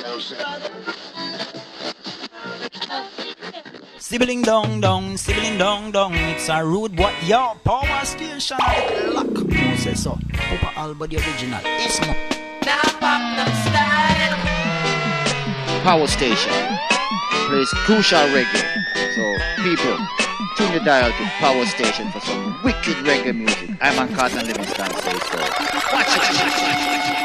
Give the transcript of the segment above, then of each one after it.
Sibling dong dong, it's a rude boy, yo, power station avec lock. Non, c'est ça, Papa Alba the original, it's no. Power station plays crucial reggae. So people, tune your dial to Power Station for some wicked reggae music. I'm on Carlton Livingston, say so. Watch it.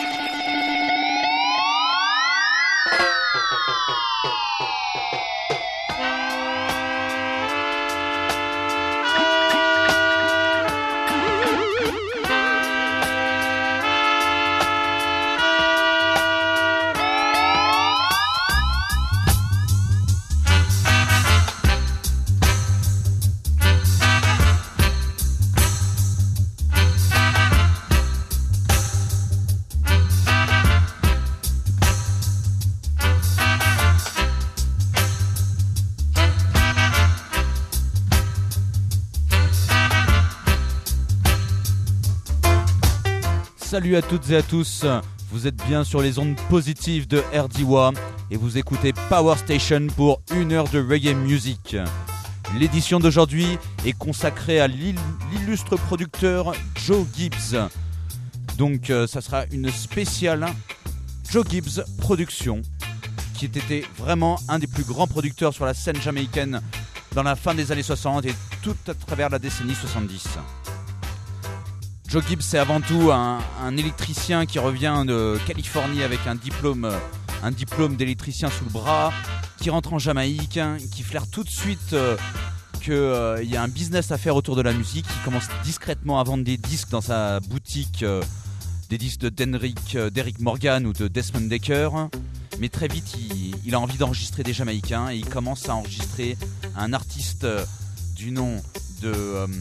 Salut à toutes et à tous, vous êtes bien sur les ondes positives de RDWA et vous écoutez Power Station pour 1 heure de reggae music. L'édition d'aujourd'hui est consacrée à l'illustre producteur Joe Gibbs. Donc ça sera une spéciale Joe Gibbs Production, qui était vraiment un des plus grands producteurs sur la scène jamaïcaine dans la fin des années 60 et tout à travers la décennie 70. Joe Gibbs, c'est avant tout un électricien qui revient de Californie avec un diplôme d'électricien sous le bras, qui rentre en Jamaïque, qui flaire tout de suite qu'il y a un business à faire autour de la musique. Il commence discrètement à vendre des disques dans sa boutique, des disques d'Eric Morgan ou de Desmond Dekker. Mais très vite, il a envie d'enregistrer des Jamaïcains et il commence à enregistrer un artiste du nom de...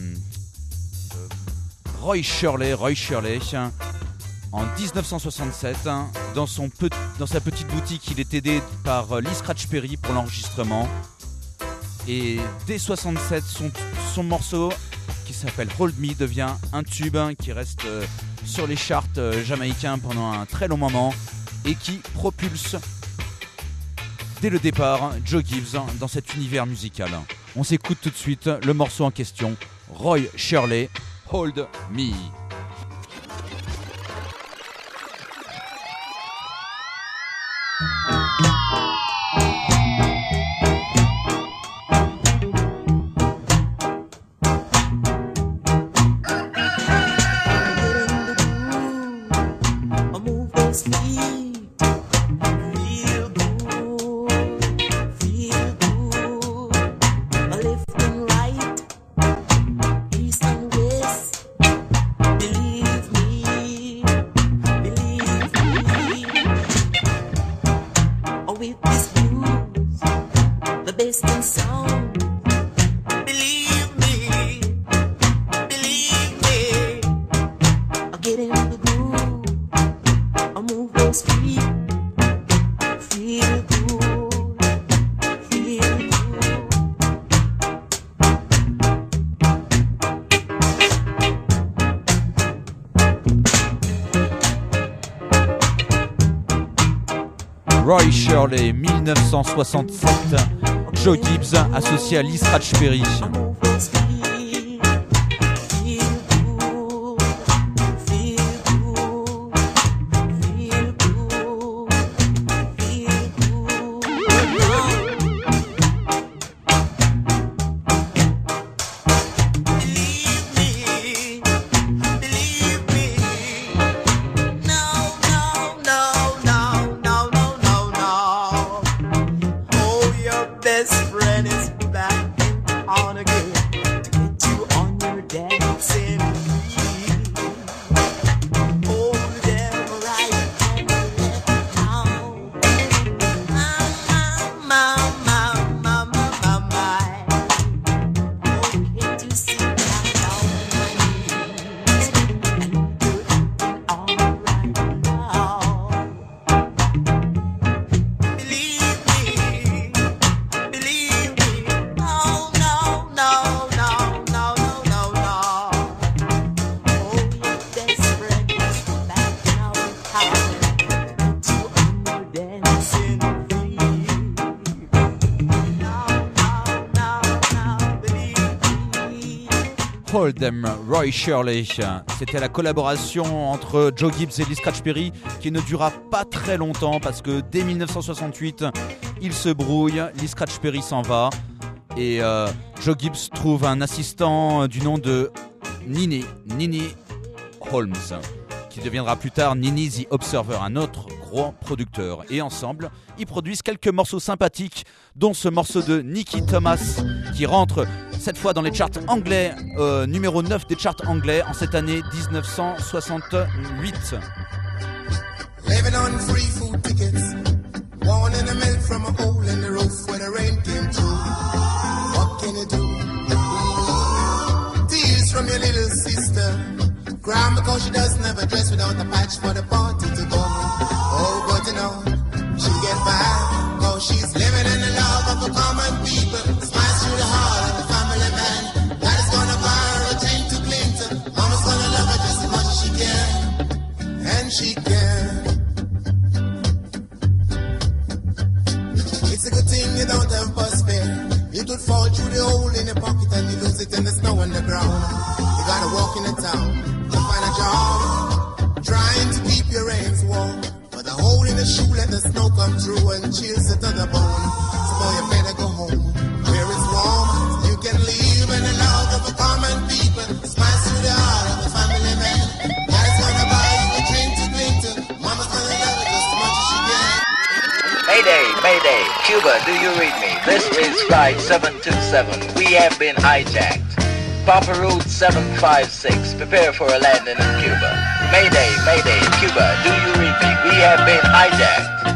Roy Shirley, en 1967, dans sa petite boutique, il est aidé par Lee Scratch Perry pour l'enregistrement. Et dès 67, son morceau, qui s'appelle Hold Me, devient un tube qui reste sur les charts jamaïcains pendant un très long moment et qui propulse dès le départ Joe Gibbs dans cet univers musical. On s'écoute tout de suite le morceau en question, Roy Shirley, Hold Me. Roy Shirley, 1967, Joe Gibbs associé à Lee Scratch Perry. Best friend is back on again. Call Them Roy Shirley. C'était la collaboration entre Joe Gibbs et Lee Scratch Perry qui ne dura pas très longtemps parce que dès 1968, ils se brouillent, Lee Scratch Perry s'en va et Joe Gibbs trouve un assistant du nom de Nini Holmes, qui deviendra plus tard Nini The Observer, un autre gros producteur. Et ensemble, ils produisent quelques morceaux sympathiques, dont ce morceau de Nicky Thomas, qui rentre cette fois dans les charts anglais, numéro 9 des charts anglais en cette année 1968. Living on free food tickets, born in the milk from a hole in the roof where the rain came through. What can you do? Tears from your little sister, crying because she doesn't have a dress without a patch for the party to go. Oh, but you know, she get by, cause she's living in the love of a common people. Smiles through the heart of a family man. Daddy's gonna buy her a chain to cling to. Mama's gonna love her just as much as she can. And she can. It's a good thing you don't have bus fare. It would fall through the hole in your pocket and you lose it in the snow on the ground. You gotta walk in the town to find a job, trying to keep your reins warm. But the hole in the shoe let the snow come through and chills it to the bone. So boy, you better go home where it's warm. You can live in the love of a common people. Smiles through the heart of a family man. Daddy's gonna buy you a dream to cling to. Mama's gonna love it just as much as she can. Mayday, Mayday, Cuba, do you read me? This is Flight 727. We have been hijacked. Papa Route 756, prepare for a landing in Cuba. Mayday, Mayday, Cuba, do you read me? We have been hijacked.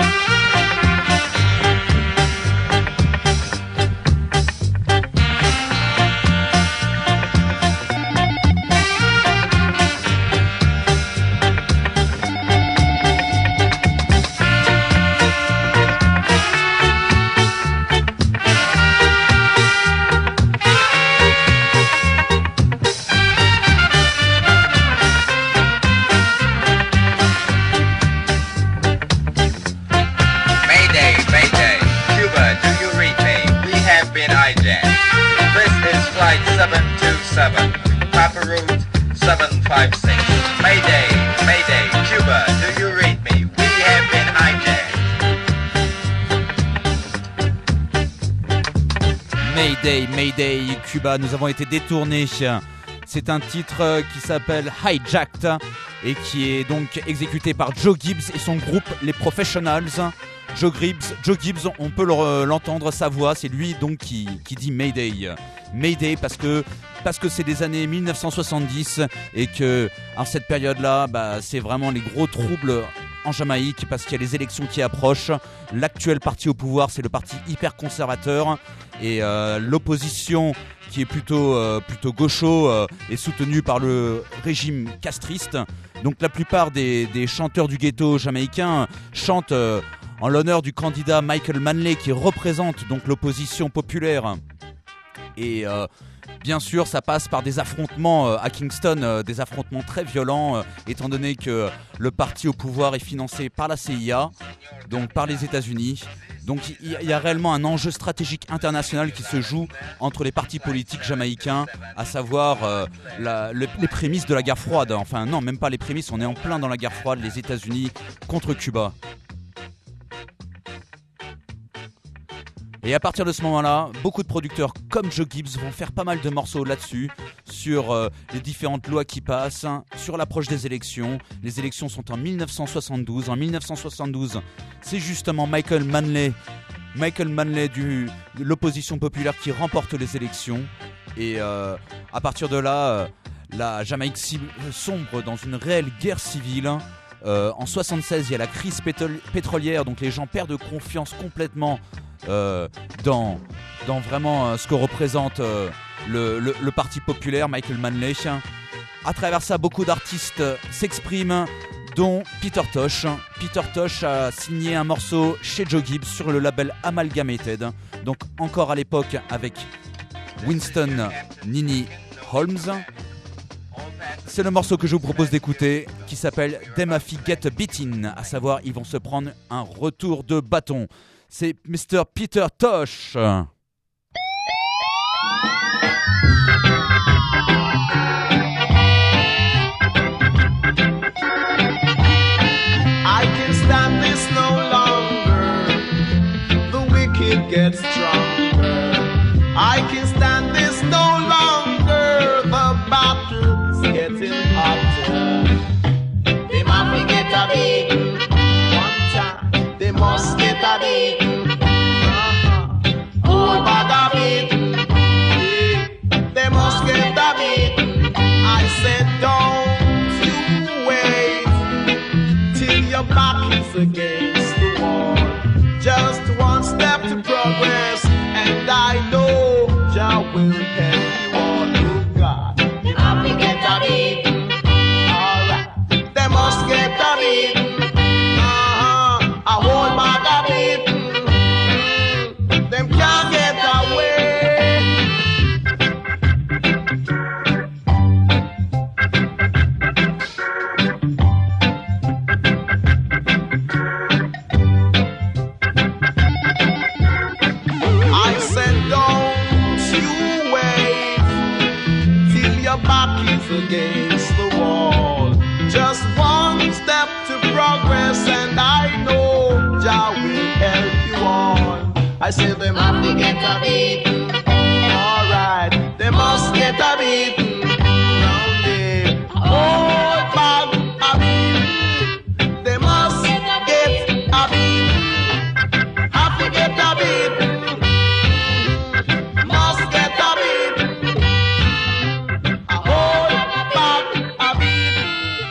Papa Route 756. Mayday, Mayday, Cuba, do you read me? We have been hijacked. Mayday, Mayday, Cuba, nous avons été détournés. C'est un titre qui s'appelle Hijacked et qui est donc exécuté par Joe Gibbs et son groupe Les Professionals. Joe Gibbs, on peut l'entendre, sa voix, c'est lui donc qui dit Mayday. Mayday parce que c'est des années 1970 et que en cette période-là, c'est vraiment les gros troubles en Jamaïque parce qu'il y a les élections qui approchent. L'actuel parti au pouvoir, c'est le parti hyper conservateur et l'opposition qui est plutôt gaucho est soutenue par le régime castriste. Donc la plupart des chanteurs du ghetto jamaïcain chantent en l'honneur du candidat Michael Manley qui représente donc l'opposition populaire. Et bien sûr, ça passe par des affrontements à Kingston, des affrontements très violents, étant donné que le parti au pouvoir est financé par la CIA, donc par les États-Unis. Donc il y a réellement un enjeu stratégique international qui se joue entre les partis politiques jamaïcains, à savoir les prémices de la guerre froide. Enfin non, même pas les prémices, on est en plein dans la guerre froide, les États-Unis contre Cuba. Et à partir de ce moment-là, beaucoup de producteurs comme Joe Gibbs vont faire pas mal de morceaux là-dessus, sur les différentes lois qui passent, sur l'approche des élections. Les élections sont en 1972. En 1972, c'est justement Michael Manley de l'opposition populaire qui remporte les élections. Et à partir de là, la Jamaïque sombre dans une réelle guerre civile. En 1976, il y a la crise pétrolière, donc les gens perdent confiance complètement dans vraiment ce que représente le parti populaire, Michael Manley. À travers ça, beaucoup d'artistes s'expriment, dont Peter Tosh. Peter Tosh a signé un morceau chez Joe Gibbs sur le label Amalgamated, donc encore à l'époque avec Winston Nini Holmes. C'est le morceau que je vous propose d'écouter qui s'appelle Them Afi Get Beatin, à savoir ils vont se prendre un retour de bâton. C'est Mr. Peter Tosh. I say them have to get a beating. Alright, they must get a beating. Round the whole bag a beating. They must get a beating. Have to get a beating. Must get a beating. A whole bag a beating.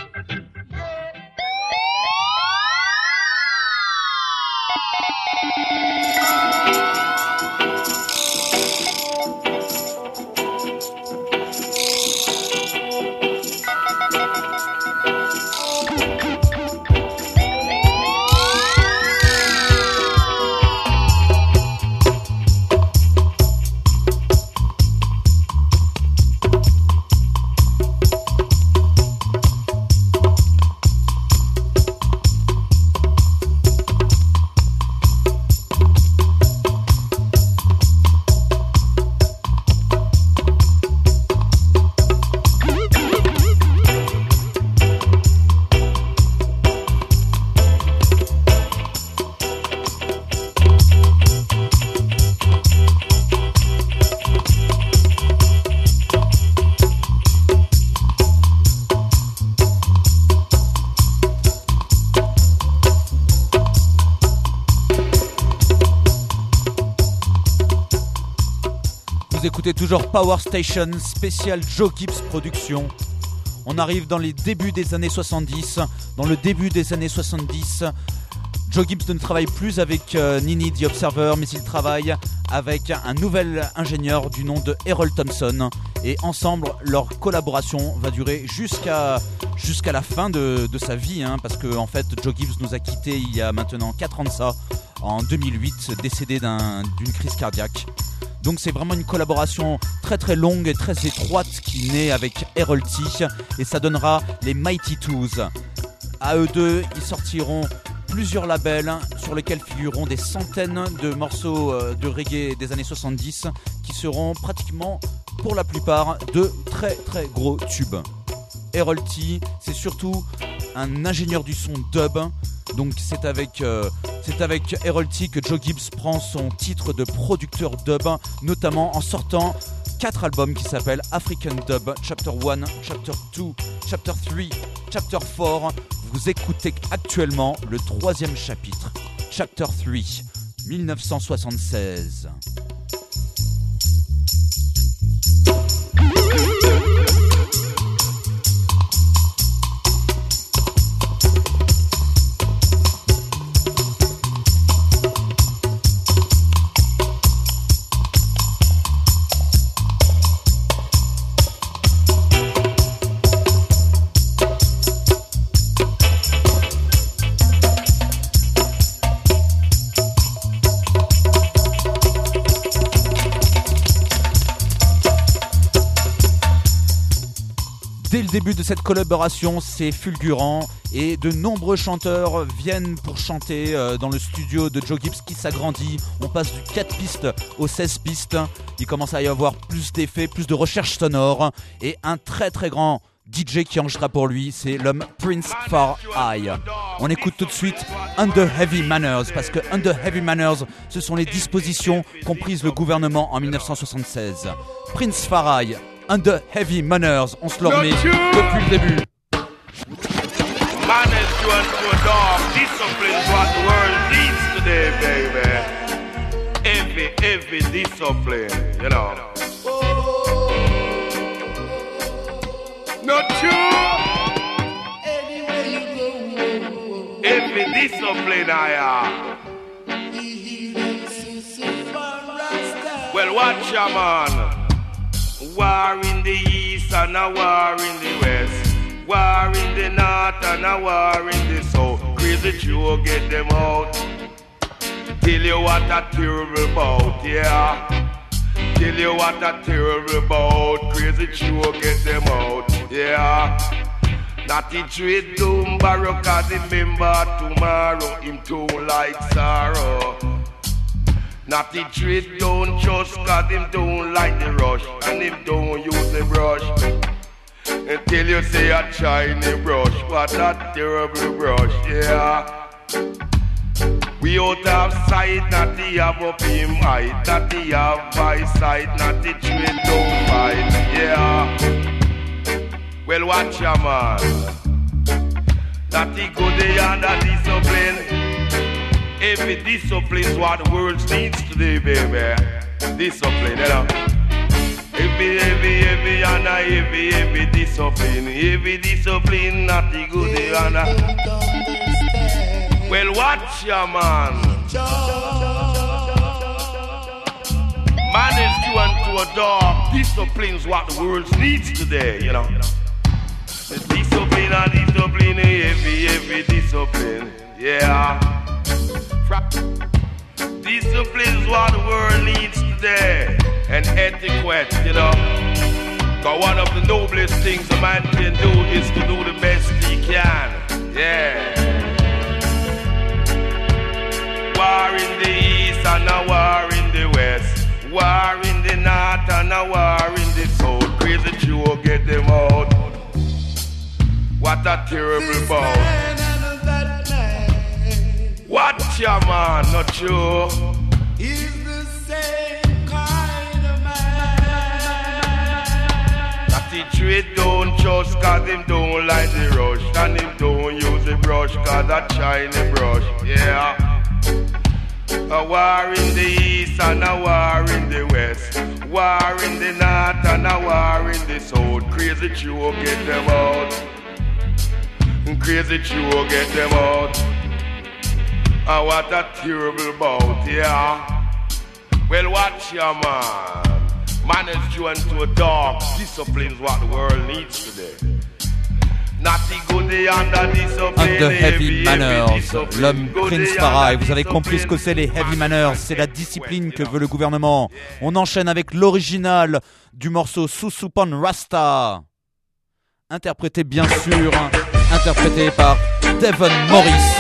Vous écoutez toujours Power Station, spécial Joe Gibbs Production. On arrive dans les débuts des années 70. Dans le début des années 70, Joe Gibbs ne travaille plus avec Nini The Observer, mais il travaille avec un nouvel ingénieur du nom de Errol Thompson. Et ensemble, leur collaboration va durer jusqu'à la fin de sa vie, hein, parce que en fait, Joe Gibbs nous a quittés il y a maintenant 4 ans de ça, en 2008, décédé d'une crise cardiaque. Donc c'est vraiment une collaboration très très longue et très étroite qui naît avec Errol T, et ça donnera les Mighty Twos. À eux deux, ils sortiront plusieurs labels sur lesquels figureront des centaines de morceaux de reggae des années 70 qui seront pratiquement pour la plupart de très très gros tubes. Errol T, c'est surtout un ingénieur du son dub. Donc c'est avec Errol T que Joe Gibbs prend son titre de producteur dub, notamment en sortant 4 albums qui s'appellent African Dub, Chapter 1, Chapter 2, Chapter 3, Chapter 4. Vous écoutez actuellement le 3e chapitre, Chapter 3, 1976. Dès le début de cette collaboration, c'est fulgurant et de nombreux chanteurs viennent pour chanter dans le studio de Joe Gibbs qui s'agrandit. On passe du 4 pistes aux 16 pistes. Il commence à y avoir plus d'effets, plus de recherche sonore et un très très grand DJ qui enregistra pour lui, c'est l'homme Prince Far Eye. On écoute tout de suite Under Heavy Manners, parce que Under Heavy Manners, ce sont les dispositions qu'ont prises le gouvernement en 1976. Prince Far Eye, Under Heavy Manners, on se le remet depuis le début. Manners to a dog, discipline is what the world needs today, baby. Heavy discipline, you know. Not true. Heavy discipline, I am. Well, watch ya, man. War in the east and a war in the west. War in the north and a war in the south. Crazy Joe, get them out. Tell you what a terrible bout, yeah. Tell you what a terrible bout. Crazy Joe, get them out, yeah. Not the trade doom barrow, cause remember tomorrow him too like sorrow. Not the trade don't trust, cause him don't like the rush, and him don't use the brush. Until you say a shiny brush, what a terrible brush, yeah. We out of sight, not the have up him height, not the have by sight, not the trade don't fight, yeah. Well, watch ya, man. That the good and the discipline. Every discipline's what the world needs today, baby. Discipline, you know. Every and every discipline. Every discipline, not the good and the. Well, watch ya, man. Man is going to a dog. Discipline's what the world needs today, you know. The discipline and discipline, every discipline, yeah. Discipline's what the world needs today. And etiquette, you know. But one of the noblest things a man can do is to do the best he can, yeah. War in the east and a war in the west. War in the north and a war in the south. Crazy Jew get them out. What a terrible bout. Watch ya, man, not you. He's the same kind of man. That the trade don't trust cause him don't like the rush. And him don't use the brush cause that shiny brush, yeah. A war in the east and a war in the west. War in the north and a war in the south. Crazy Jew get them out. Crazy Jew get them out. Oh, what a terrible bout, yeah. Well, watch ya, man. Man is joined to a dog. Discipline is what the world needs today. Not the good and the discipline. The heavy manners, l'homme Prince Farah. Et vous avez compris ce que c'est les heavy manners. C'est la discipline que veut le gouvernement. On enchaîne avec l'original du morceau Susupan Rasta. Interprété bien sûr, interprété par Devon Morris.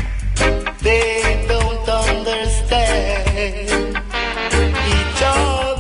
They don't understand each other.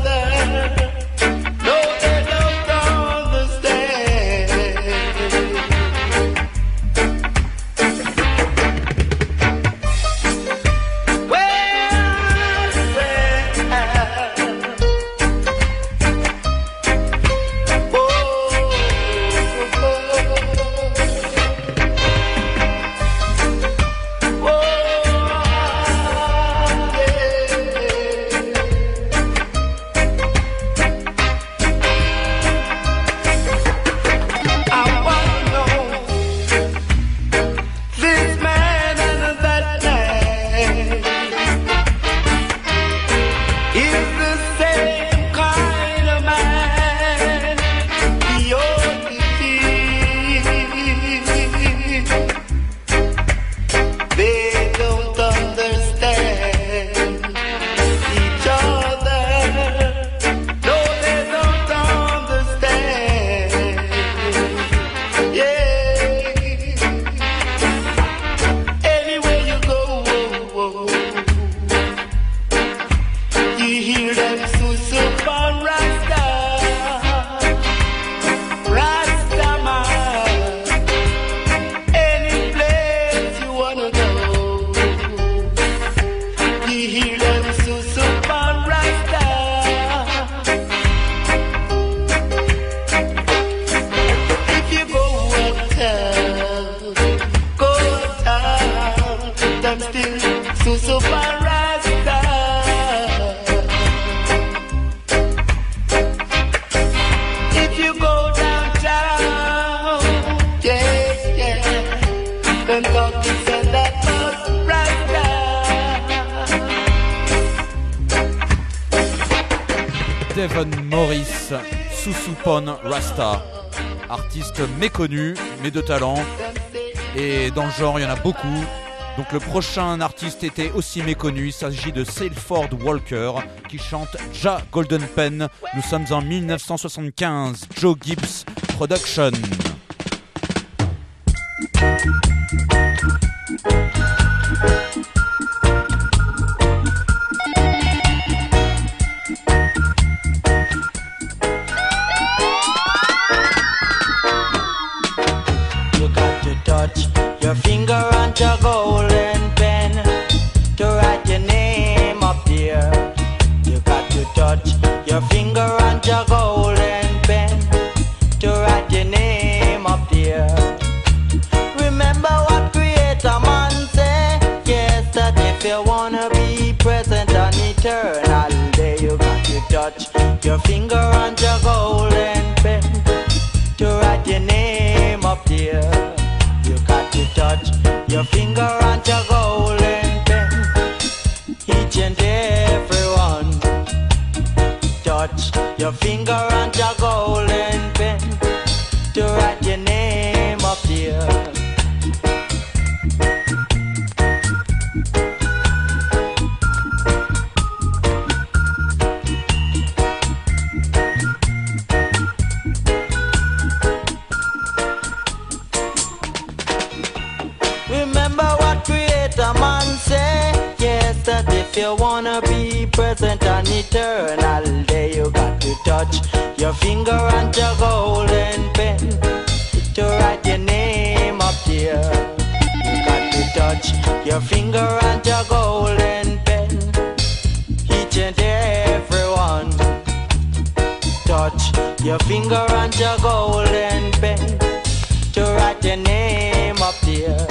Devon Morris, Susupon Rasta, artiste méconnu mais de talent, et dans le genre il y en a beaucoup. Donc le prochain artiste était aussi méconnu, il s'agit de Salford Walker qui chante Ja Golden Pen. Nous sommes en 1975, Joe Gibbs Production. You got to touch your finger on your golden pen to write your name up there. You got to touch your finger on your golden pen to write your name up there. Remember what Creator Man said, yes, that if you wanna be present and eternal day, you got to touch your finger on your golden pen to write your name up there. You got to touch your finger on your golden pen. Each and every one. Touch your finger on your golden pen to write your name up there. Remember what Creator Man said, yes, that if you wanna be present and eternal day, you got to touch your finger on your golden pen to write your name up there. You got to touch your finger on your golden pen, each and every one. Touch your finger on your golden pen to write your name up there.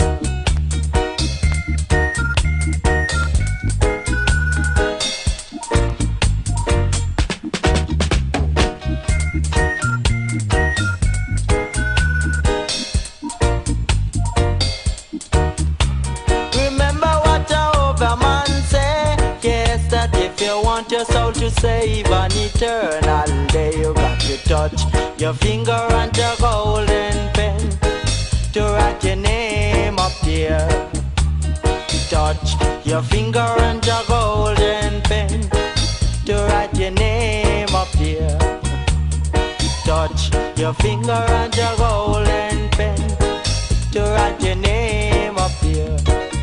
Your soul to save an eternal day, you got to touch your finger on your golden pen to write your name up there. Touch your finger on your golden pen to write your name up there. Touch your finger on your golden pen to write your name up there.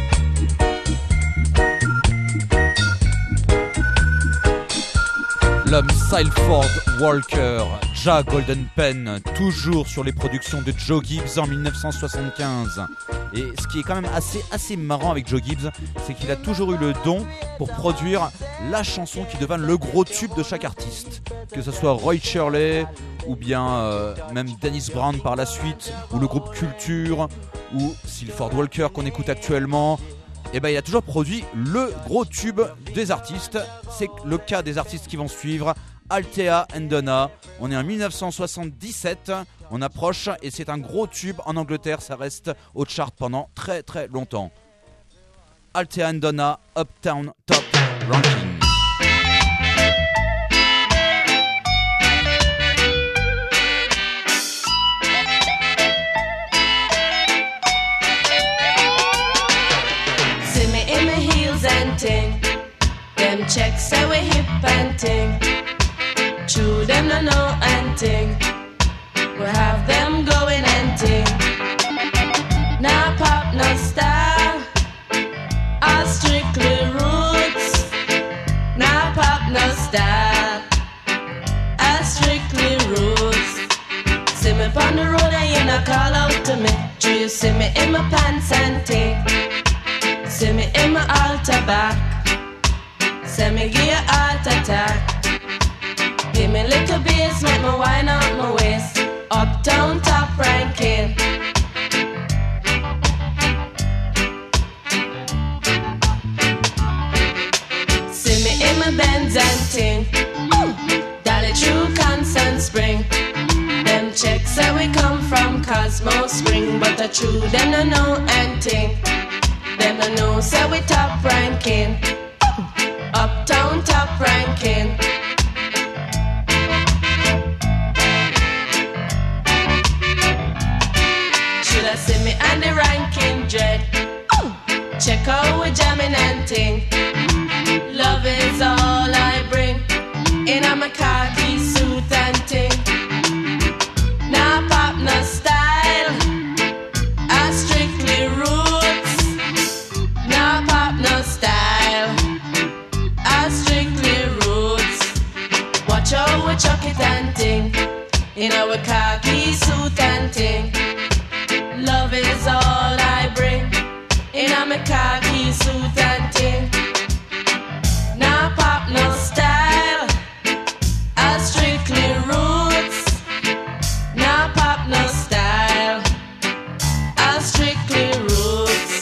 L'homme Salford Walker, Ja Golden Pen, toujours sur les productions de Joe Gibbs en 1975. Et ce qui est quand même assez marrant avec Joe Gibbs, c'est qu'il a toujours eu le don pour produire la chanson qui devint le gros tube de chaque artiste. Que ce soit Roy Shirley, ou bien même Dennis Brown par la suite, ou le groupe Culture, ou Salford Walker qu'on écoute actuellement. Et ben il a toujours produit le gros tube des artistes. C'est le cas des artistes qui vont suivre. Althea and Donna. On est en 1977. On approche et c'est un gros tube en Angleterre. Ça reste au chart pendant très très longtemps. Althea and Donna, Uptown Top Ranking. Them checks say we hip and ting. True them no know and ting. We have them going and ting. Now pop no style, all strictly roots. Now pop no style, all strictly roots. See me on the road and you not call out to me. Do you see me in my pants and ting? See me in my altar back. Say me give you heart attack. Give me little bass, make me wine out my waist. Uptown top ranking. See me in my Benz and ting. Dolly true Constant Spring. Them checks say we come from Cosmo Spring, but the true them no know and ting. Them no know say we top ranking. Uptown top ranking. in a my khaki suit and ting. Nah pop no style, I strictly roots. Nah pop no style, I strictly roots. Watch out we chuck it and ting, in our khaki suit and ting. Love is all I bring, in a my khaki suit and ting. Nah pop no style, I strictly roots. Nah pop no style, I strictly roots.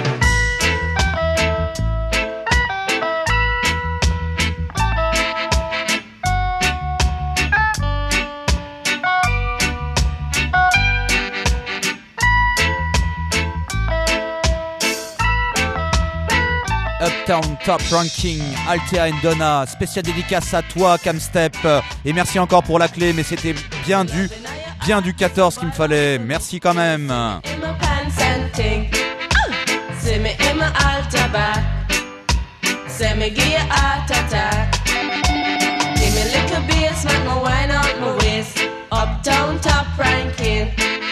Uptown Top Ranking, Altea and Donna, spéciale dédicace à toi Camstep, et merci encore pour la clé, mais c'était bien du 14 qu'il me fallait, merci quand même. In my pants and ting. See me in my altar back. Say me give you heart attack. Give me little bass, make me wine out my waist. Uptown Top Ranking.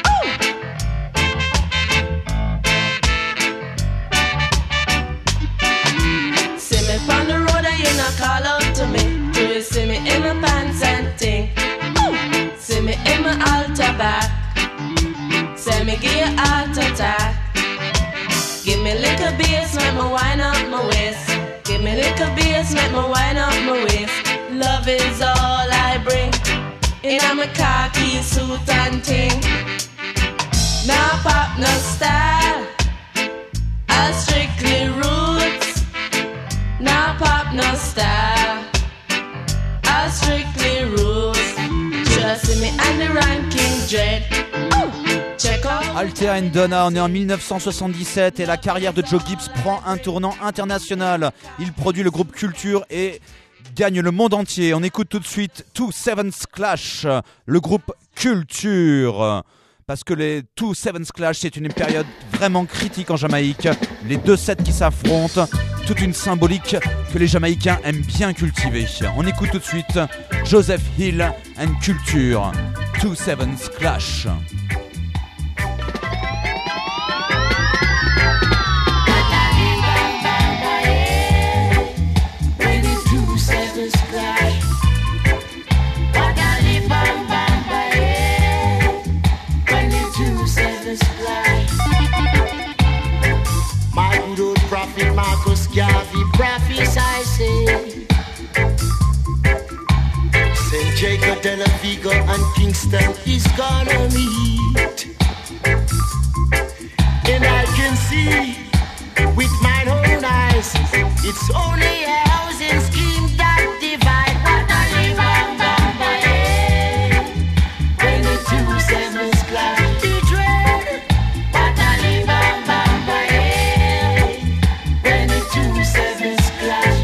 See me on the road and you not call out to me. Do you see me in my pants and ting? See me in my altar back. Say me give you heart attack. Give me little bass, make me wine up my waist. Give me little bass, make me wine up my waist. Love is all I bring, in a my khaki suit and ting. Nah pop no style, I strictly roots. Nah pop no style, I strictly roots. Just see me and the ranking dread. Check out. Altea and Donna, on est en 1977 et la carrière de Joe Gibbs prend un tournant international. Il produit le groupe Culture et gagne le monde entier. On écoute tout de suite Two Sevens Clash, le groupe Culture. Parce que les Two Sevens Clash, c'est une période vraiment critique en Jamaïque. Les deux sets qui s'affrontent, toute une symbolique que les Jamaïcains aiment bien cultiver. On écoute tout de suite Joseph Hill and Culture, Two Sevens Clash. My good old prophet Marcus Garvey prophesy say St. Jacob, Tel Aviv and Kingston is gonna meet. And I can see with my own eyes it's only a housing scheme that divide. What a live on Bombay when the two sevens clash the dread. What a live on Bombay when the two sevens clash.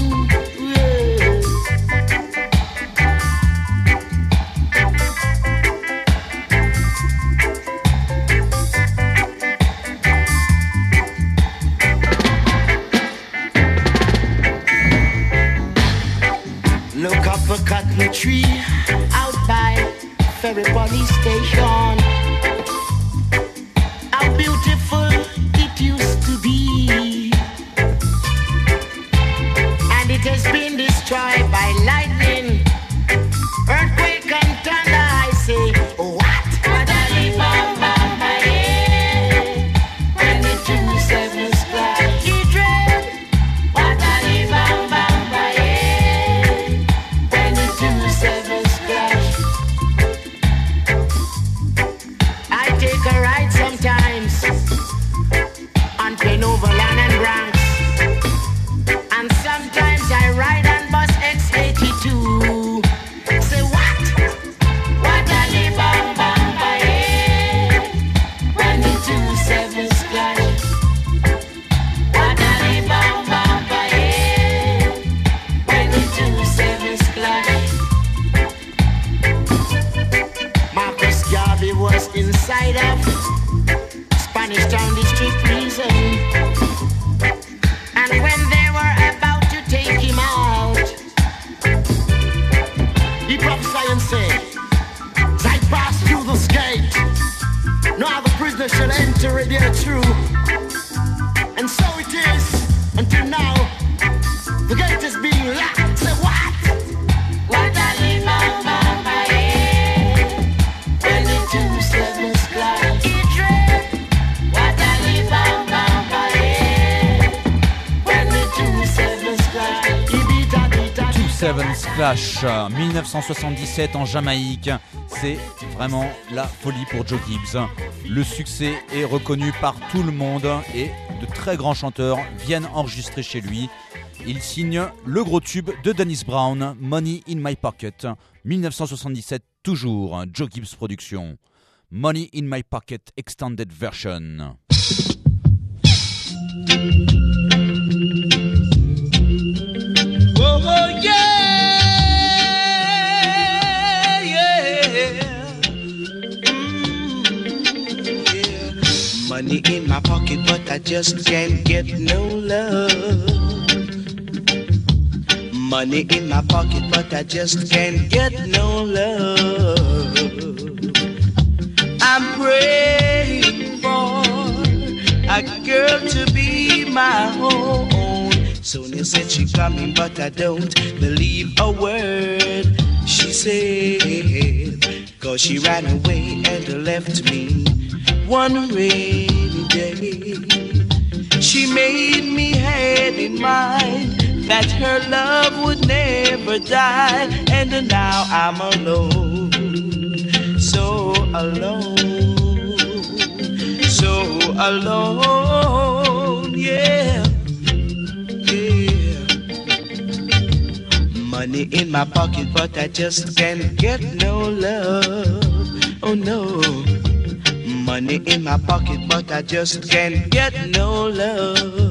Look up a cotton tree out by Ferry Police Station. How beautiful it used to be, and it has been destroyed by lightning, earthquake and thunder. I say, what? What a leap of Bombay when the two sevens clash. He dread. What a leap of Bombay when the two sevens clash. I take a ride sometimes on Plano, Overland and Bronx, and sometimes I ride on Bus X prisoner shall enter it there true. And so it is until now. The gate is being locked. Say what? What a live on my head. When the 27's clock. What a live on my head. When the 27's clock. 27's Clash, 1977 en Jamaïque. C'est vraiment la folie pour Joe Gibbs. Le succès est reconnu par tout le monde et de très grands chanteurs viennent enregistrer chez lui. Il signe le gros tube de Dennis Brown, Money in My Pocket, 1977 toujours, Joe Gibbs Productions. Money in My Pocket Extended Version. Oh yeah. Money in my pocket, but I just can't get no love. Money in my pocket, but I just can't get no love. I'm praying for a girl to be my own. Sonia said she coming, but I don't believe a word she said. 'Cause she ran away and left me one rainy day. She made me had in mind that her love would never die. And now I'm alone, so alone, so alone, yeah, yeah. Money in my pocket, but I just can't get no love, oh no. Money in my pocket, but I just can't get no love.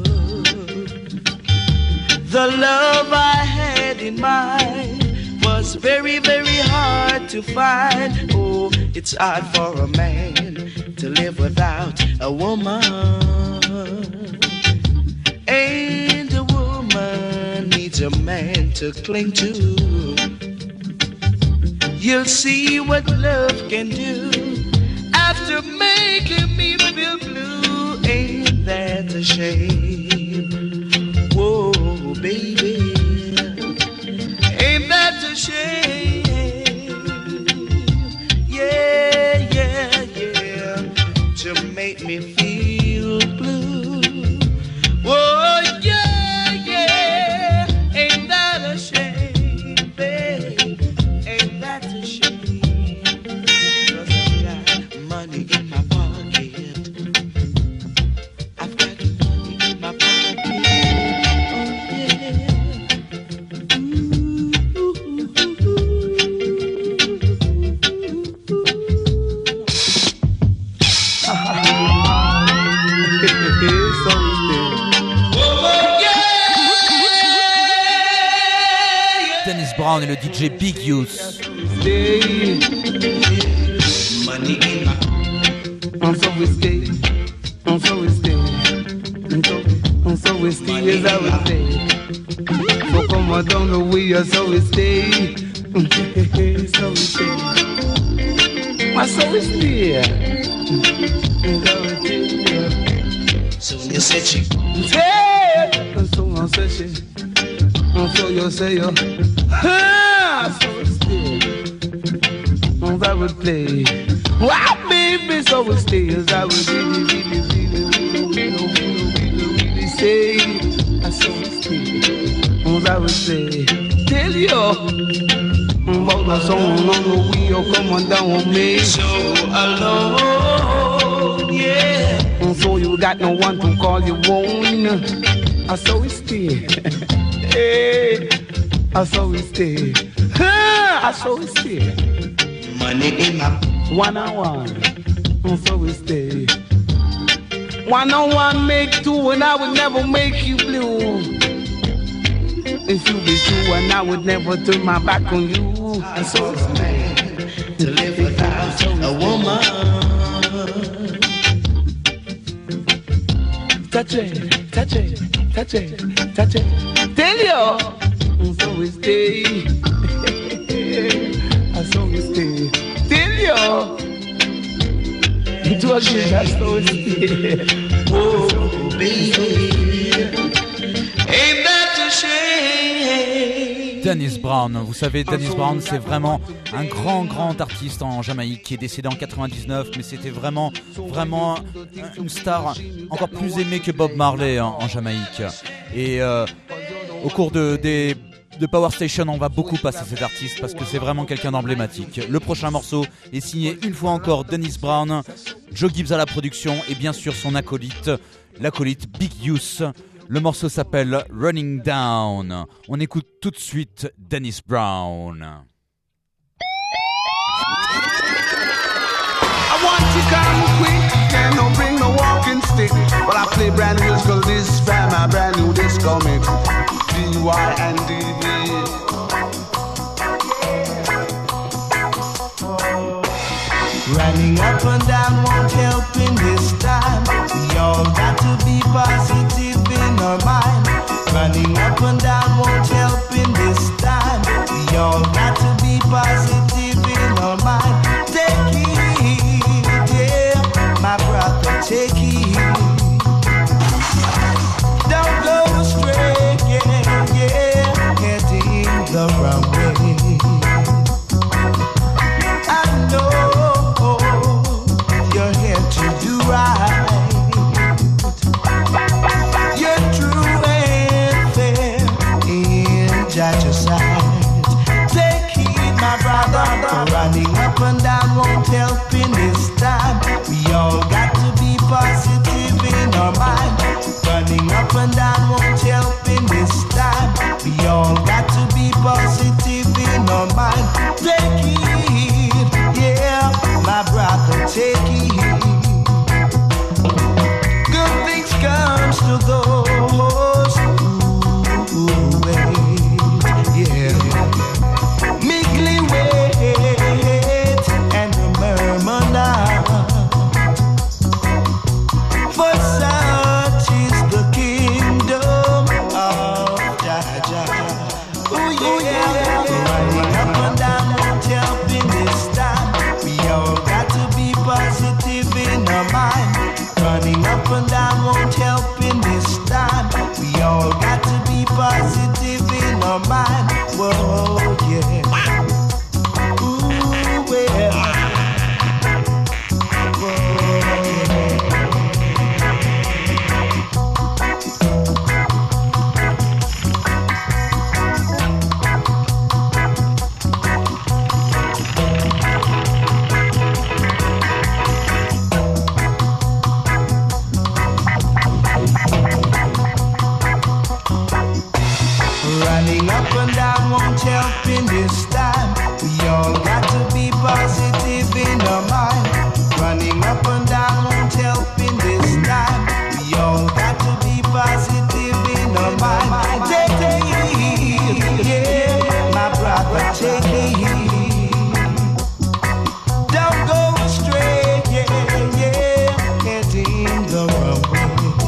The love I had in mind was very, very hard to find. Oh, it's hard for a man to live without a woman. And a woman needs a man to cling to. You'll see what love can do after making me feel blue. Ain't that a shame? Whoa, baby, ain't that a shame? Yeah, yeah, yeah, to make me feel blue. Whoa, yeah, yeah, ain't that a shame, babe? Ain't that a shame? Money in my pocket. I've got money in my pocket. Oh yeah. Dennis Brown et le DJ Big Youth. Money in my And so we stay, and so we stay, and so we stay as I would stay. So come on down the way, so we stay, so we stay. And so we stay, and so we stay. So you said she, hey, and so I said she, and so you say you, so we stay, and I would play. Wow, baby, so we stay as I would really say. I so we stay, as I would say. Tell you about the song on the wheel, come on down with me. so alone, yeah. And so you got no one to call you own. I so we stay. Hey, I so we stay. I so we stay. Money in my One on one, and so we stay. One on one make two, and I would never make you blue. If you be true, and I would never turn my back on you. I saw a man to live without a woman. Touch it, touch it, touch it, touch it. Tell you, and so we stay. I so we stay. Tell you, again, that's how it is. Oh, baby, ain't that a shame? Dennis Brown, vous savez, Dennis Brown, c'est vraiment un grand artiste en Jamaïque qui est décédé en 99, mais c'était vraiment une star encore plus aimée que Bob Marley en Jamaïque. Et au cours de Power Station, on va beaucoup passer cet artiste parce que c'est vraiment quelqu'un d'emblématique. Le prochain morceau est signé une fois encore Dennis Brown, Joe Gibbs à la production et bien sûr son acolyte, l'acolyte Big Youth. Le morceau s'appelle Running Down. On écoute tout de suite Dennis Brown. I want to come quick and don't bring no walking stick. But I play brand new musical this from my brand new disco mix. DY and DB. Running up and down won't help in this time. We all got to be positive in our mind. Running up and down won't help in this time. We all got to be positive in our mind. Take it, yeah, my brother, take it. Don't go astray, yeah, heading the wrong way. I know you're here to do right. You're true and fair in Judge's sight. Take heed, my brother. Running up and down won't help in this time. We all got to be positive in our mind. Running up and down won't help in this time. We all got to be positive in our mind. Take heed, yeah, my brother, take heed. Good things comes to those who wait, yeah. Meekly wait and murmur not. For such is the kingdom of Jah. Ooh, yeah. Running up and down won't help in this time. We all got to be positive in our mind. Running up and down won't help in this time. We all got to be positive in our mind. Whoa, yeah. Ooh, well. Running up and down won't help in this time. We all got to be positive in our mind. Running up and down won't help in this time. We all got to be positive in our mind. Take it, yeah, my brother, take it. Don't go astray, yeah, heading the wrong way.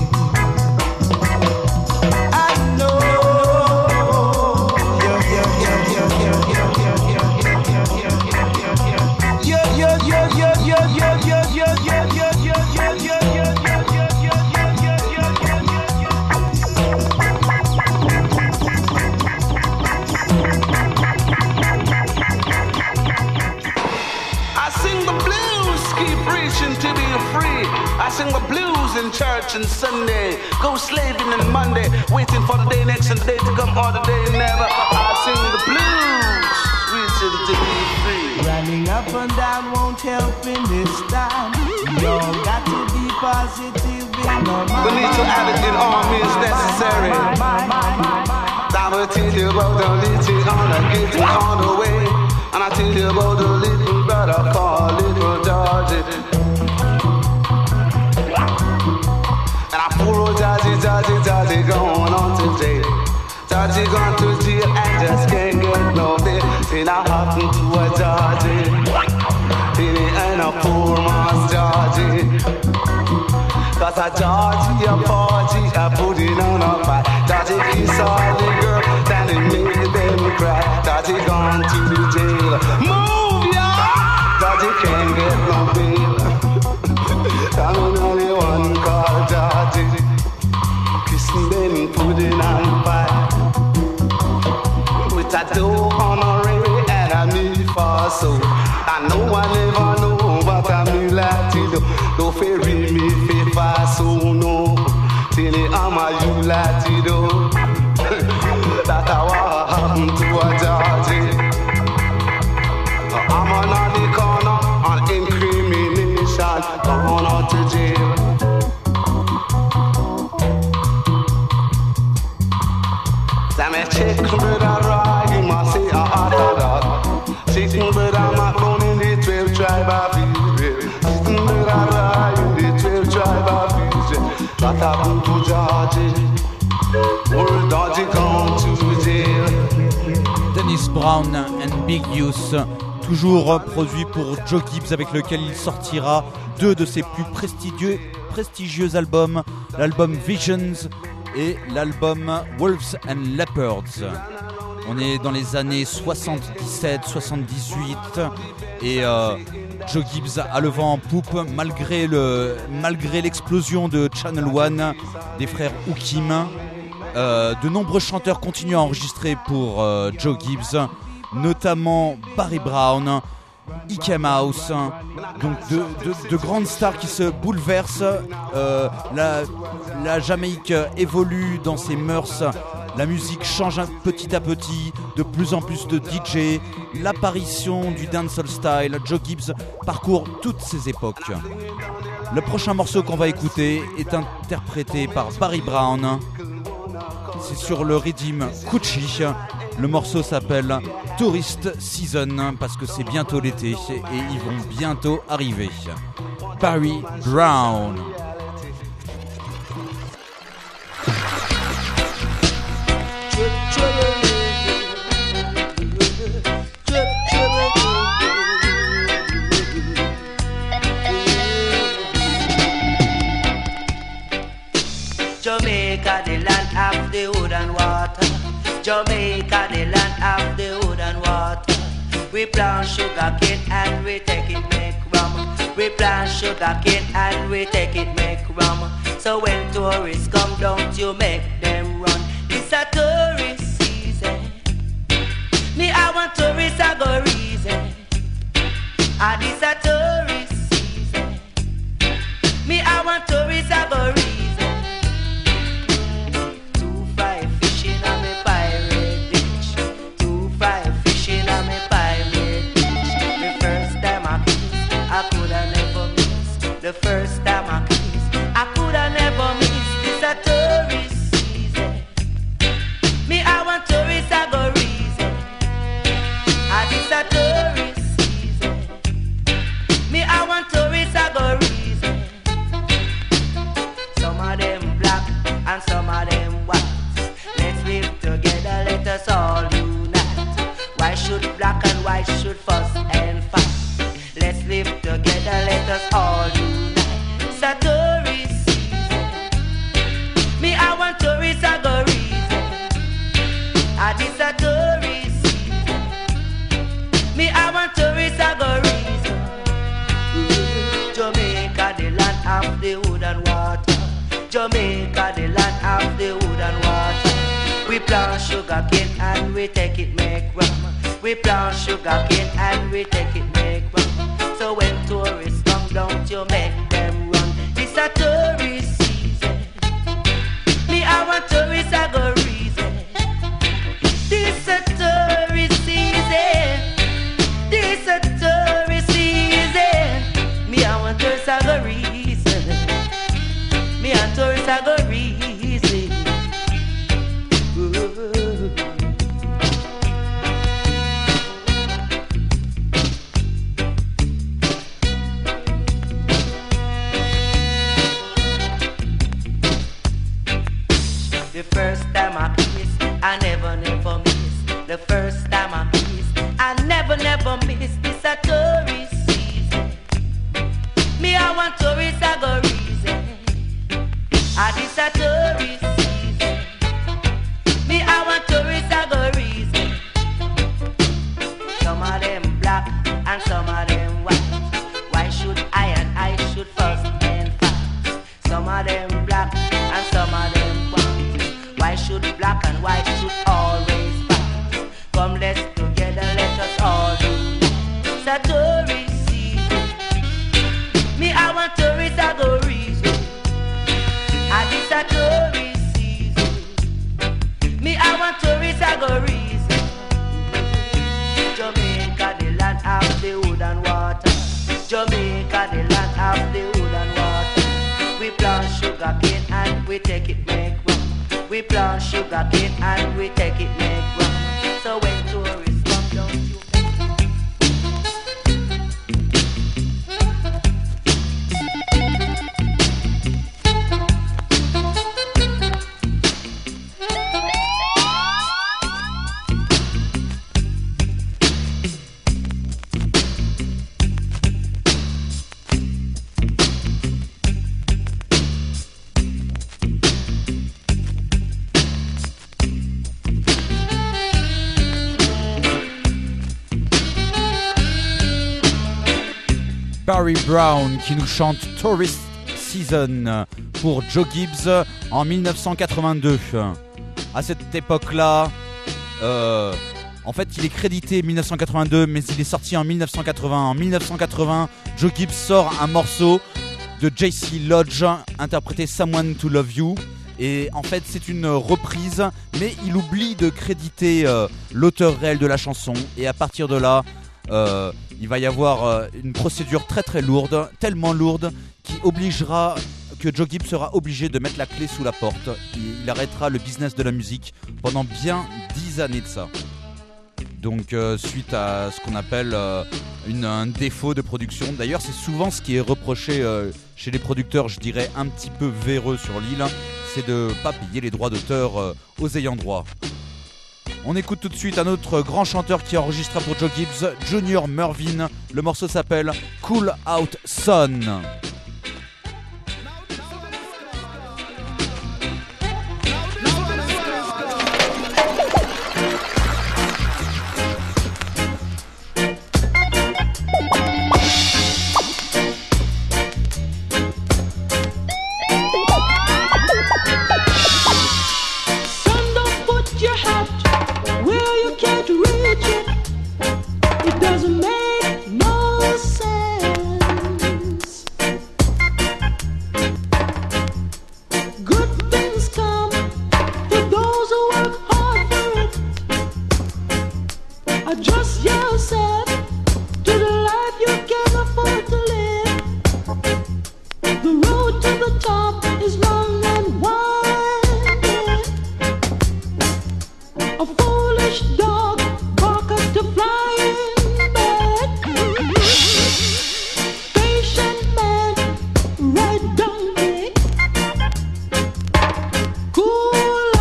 I sing the blues in church and Sunday, go slaving on Monday, waiting for the day next and the day to come or the day never. I sing the blues, reaching to be free. Running up and down won't help in this time. We all got to be positive in our mind. We need to have it in all means necessary. I will tell you about the little on the getting on the way, and I tell you about the little brother called Little Georgie. Poor old Georgie going on to jail. Georgie gone to jail and just can't get no bail. See now happen to a Georgie. He ain't a poor man's Georgie. Cause a Georgie, a party, a put it on a fight. Georgie kiss all the girl, then he made them cry. Georgie gone to the jail. Move, y'all! Georgie can't get no bail. that do honorary and me for so. I know I never know what I me like to do. Do ferry me fi fast so no. Till I'm a you like to do. That I what happened to a Georgie. I'm on the corner on incrimination, gone out to jail. Sammy chicken brother rag, he must say a hot dog. Chicken brother not born in the 12 tribe of Israel. Chicken brother rag in the 12 tribe of Israel. That happened to Georgie. Old Georgie gone to jail. Dennis Brown and Big Youth, toujours produit pour Joe Gibbs, avec lequel il sortira deux de ses plus prestigieux albums, l'album Visions et l'album Wolves and Leopards. On est dans les années 77-78 et Joe Gibbs a le vent en poupe malgré l'explosion de Channel One des frères Hookim. De nombreux chanteurs continuent à enregistrer pour Joe Gibbs, notamment Barry Brown, Ike Mouse, donc de grandes stars qui se bouleversent. La Jamaïque évolue dans ses mœurs, la musique change petit à petit, de plus en plus de DJ, l'apparition du dancehall style. Joe Gibbs parcourt toutes ces époques. Le prochain morceau qu'on va écouter est interprété par Barry Brown. C'est sur le rythme Coochie. Le morceau s'appelle Tourist Season parce que c'est bientôt l'été et ils vont bientôt arriver. Barry Brown. Jamaica, the land of the wood and water. Jamaica, the land of the wood and water. We plant sugar cane and we take it make rum. We plant sugar cane and we take it make rum. So when tourists come, don't you make them run. It's a tourist season. Me, I want tourists, I go reason. And it's a tourist season. Me, I want tourists, I go reason. The first time I kissed, I coulda never missed. It's a tourist season. Me, I want tourists, I go reason. And it's a tourist season. Me, I want tourists, I go reason. Some of them black and some of them white. Let's live together, let us all unite. Why should black and white should fuss and fight? Let's live together, let us all unite. It's a tourist season. Me, I want tourists, I go reason. And it's a tourist season. Me, I want tourists, I go reason. Jamaica, the land of the wood and water. Jamaica, the land of the wood and water. We plant sugar cane and we take it make rum. We plant sugar cane and we take it make rum. So when tourists come, don't you make them run. It's a tourist season. Me, I want tourists, I go reason. This a tourist season. This a tourist season. Me, I want tourists, I go reason. Me and tourists, I go reason. Ooh. The first time I kissed, I never miss. The first time I kissed, I never miss. This a tourist season. Me, I want tourists, I go reason. Ah, this a tourist season. Me, I want tourists, I go reason. Some of them black and some of them white. Why should I and I should fuss and fight? Some of them black and some of them white. Why should black and white should always fight? Come it's a tourist season. Me, I want tourists, I go reason. And it's a tourist season. Me, I want tourists, I go reason. Jamaica, the land of the wood and water. Jamaica, the land of the wood and water. We plant sugar cane and we take it make rum. We plant sugar cane and we take it make rum. So when tourists come down to Barry Brown qui nous chante Tourist Season pour Joe Gibbs en 1982. À cette époque-là, en fait, il est crédité 1982, mais il est sorti en 1980. En 1980, Joe Gibbs sort un morceau de JC Lodge interprété Someone to Love You. Et en fait, c'est une reprise, mais il oublie de créditer l'auteur réel de la chanson. Et à partir de là, il va y avoir une procédure très très lourde, tellement lourde, qui obligera que Joe Gibbs sera obligé de mettre la clé sous la porte. Il arrêtera le business de la musique pendant bien 10 années de ça. Donc suite à ce qu'on appelle un défaut de production. D'ailleurs, c'est souvent ce qui est reproché chez les producteurs, je dirais un petit peu véreux sur l'île, c'est de ne pas payer les droits d'auteur aux ayants droit. On écoute tout de suite un autre grand chanteur qui enregistra pour Joe Gibbs, Junior Murvin. Le morceau s'appelle Cool Out Son.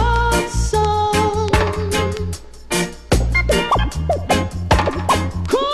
Cool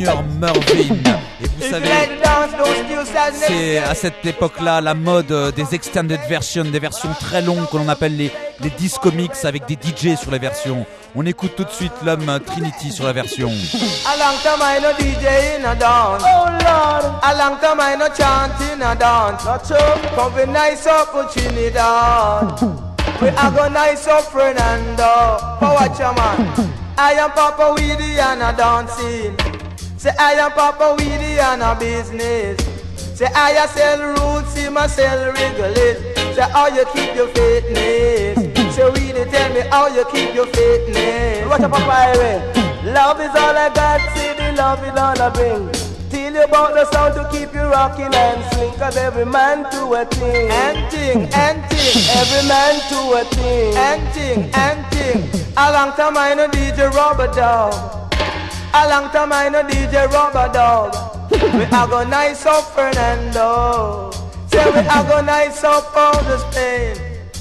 Junior Murvin. Et vous savez, c'est à cette époque-là la mode des extended versions, des versions très longues que l'on appelle les disco mix avec des DJ sur les versions. On écoute tout de suite l'homme Trinity sur la version. A long time I no DJ in a dance. Oh Lord. A long time I no chant in a dance. Not so. Come be nice up for Trinidad. We are go nice up Fernando. For watch your man. I am Papa Weedy and a dancing. Say I am Papa Weedy and a business. Say I sell roots, him a sell regulate. Say how you keep your fitness. Say Weedy tell me how you keep your fitness. What up Papa Highway? Love is all I got, see the love is all I bring. Tell you about the sound to keep you rocking and swing. Cause every man to a thing. And ting, every man to a thing. And ting. A long time I no DJ Rubber Dog. A long time I no DJ Rubber Dog. We are go nice up Fernando. Say we are go nice up all the Spain.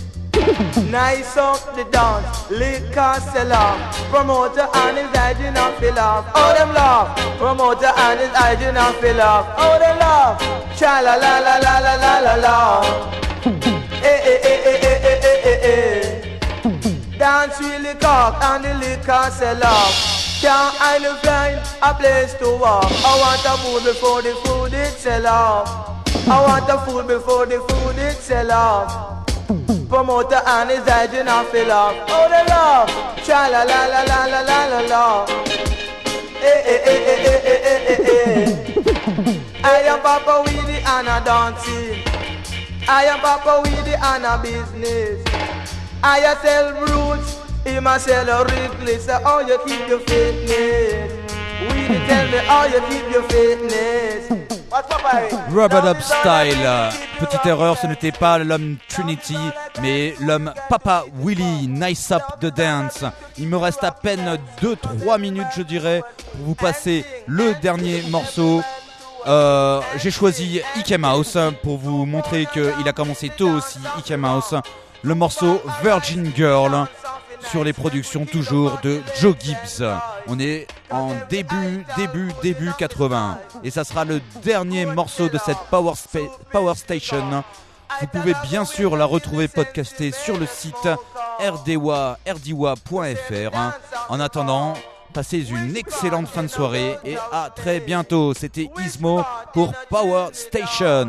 Nice up the dance, liquor sell off. Promoter and his hygiene and fill off. Oh them laugh. Promoter and his hygiene and fill off. Oh them laugh. Cha la la la la la la la la. Eh eh eh eh eh eh eh eh eh. Dance really cock and the liquor sell off. Can't I find a place to walk. I want a food before the food it sell off. I want a food before the food it sell off. Promoter and his hygiene and fill up. Oh the love, cha la la la la la la la la. Eh eh eh eh eh eh eh eh. I am Papa Weedy and a dancing. I am Papa Weedy and a business. I sell roots, him a sell a Wrigley. So how you keep your fitness? Weedy tell me how you keep your fitness. Rubber Dub Style. Petite erreur, ce n'était pas l'homme Trinity, mais l'homme Papa Willy. Nice Up the Dance. Il me reste à peine 2-3 minutes, je dirais, pour vous passer le dernier morceau. J'ai choisi Ike Mouse pour vous montrer qu'il a commencé tôt aussi, Ike Mouse. Le morceau Virgin Girl sur les productions toujours de Joe Gibbs. On est en début 80 et ça sera le dernier morceau de cette Power Station. Vous pouvez bien sûr la retrouver podcastée sur le site rdiwa.fr. En attendant, passez une excellente fin de soirée et à très bientôt. C'était Ismo pour Power Station.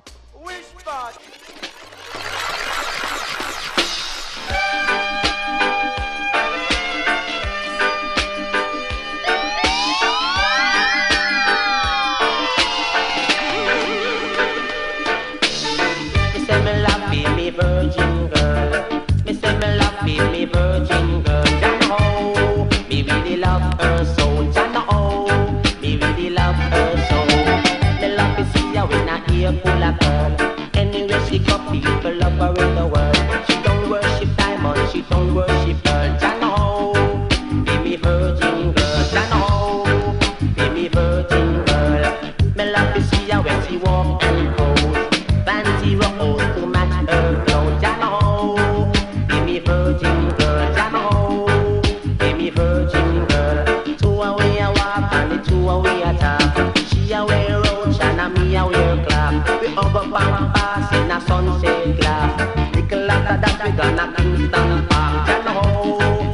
Virgin girl, me say me love me virgin girl. Jah know me really love her so. Jah know me really love her so. Me love to see her in a ear full of pearl. Anywhere she go, people love her in the world. She don't worship diamond, she don't worship pearl. Jah know me virgin girl. Jah know me virgin girl. Me love to see her when she walk and pose. Fancy rose to match her clothes. Jah know, be me virgin girl. Jah know, be me virgin girl. Two away a walk and the two away a talk. She a wear roach and me a wear clock. We over Pampas in a sunset glass. Little after that we gonna Kingston Park. Jah know.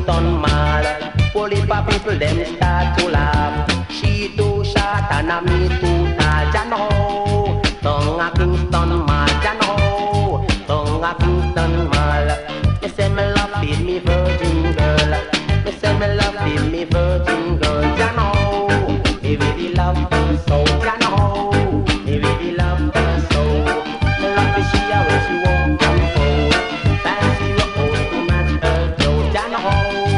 Kingston Mall. Whole heap of people them start to laugh. She too short and a me too tall. Jano, tongue a Kingston Mall. Jano, tongue a Kingston Mall. Me say me love feed me virgin girl. Me say me love feed me virgin girl. Jano, me really love her so. Jano, me really love her so. Me love the she a when she won't come home. Fancy your old to match her clothes. Jano,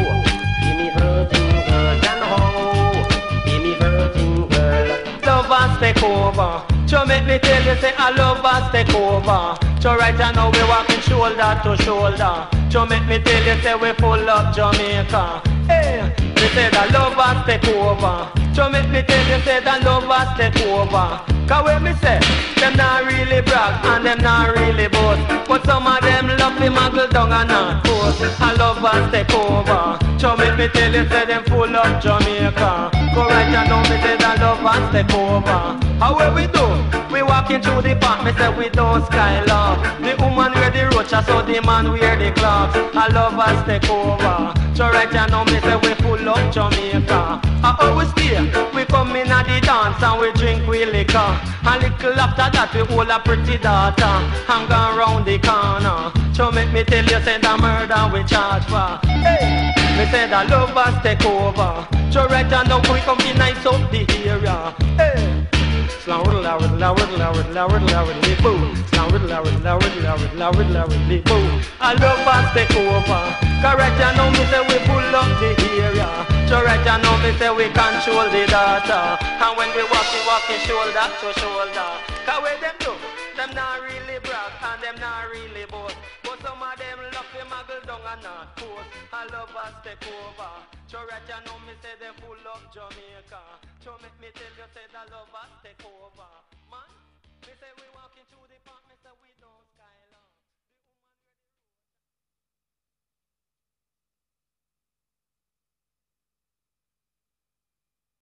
be me virgin girl. Jano, be me virgin girl. Love us take over. So make me tell you, say I love us take over. So right now we walking shoulder to shoulder. So make me tell you, say we full up Jamaica. Hey, me say that love us take over. So make me tell you, say that love us take over. Cause when me say, them not really brag and them not really boast. But some of them love me muggle down and not coast. I love us take over. So make me tell you, say them full up Jamaica. Go right now, me say that love us take over. How will we do? We walking through the park, me say we don't skylark. The woman wear the rocha, so the man wear the clocks. I love us take over. So right now, me say we full up Jamaica. I always stay. We come in at the dance and we drink we liquor. And little after that we hold a pretty daughter and go round the corner. So make me tell you, say the murder we charge for. Hey, me say the lovers take over. So right now we come be nice up the area. Hey, slam with la with la with la with la with la with the boo. Slam with la with la with la with la with la with the boo. I lovers take over. Cause right now me say we pull up the area. So right now me say we control the data. And when we walking shoulder to shoulder. Cause where them do, them not really brag and them not really boast. But some of them love the muggle down and not coast. I love us take over. So right now me say they full up Jamaica. So make me tell you, say the love us take over. Man, me say we walking through the park.